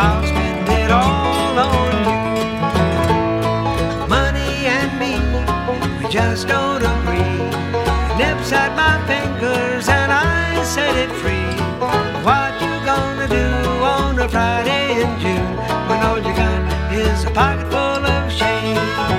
I'll spend it all on you. Money and me, we just don't agree. Nips at my fingers and I set it free. What you gonna do on a Friday in June when all you got is a pocket full of change?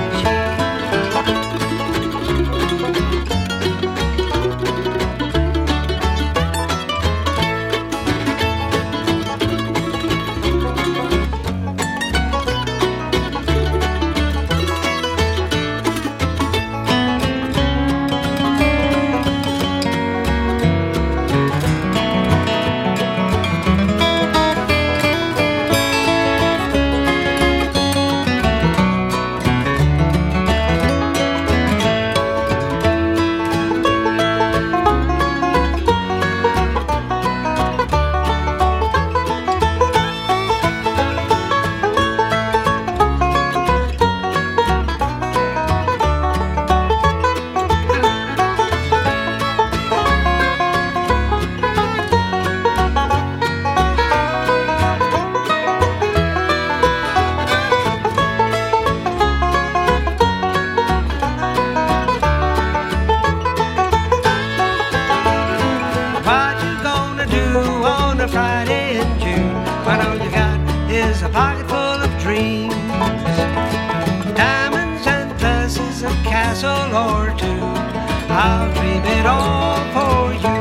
Friday in June, when all you got is a pocket full of dreams, diamonds and dresses, a castle or two. I'll dream it all for you.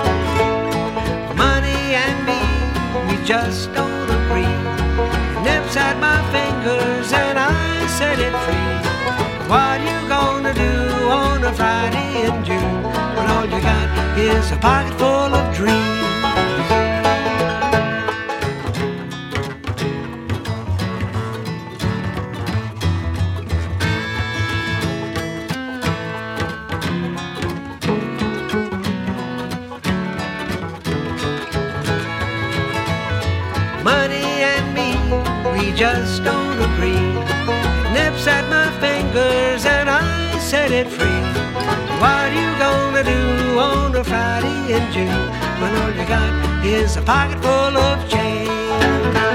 Money and me, we just don't agree. Nips at my fingers and I set it free. What you gonna do on a Friday in June when all you got is a pocket full of dreams? Money and me, we just don't agree. Nips at my fingers and I set it free. What you gonna do on a Friday in June when all you got is a pocket full of change?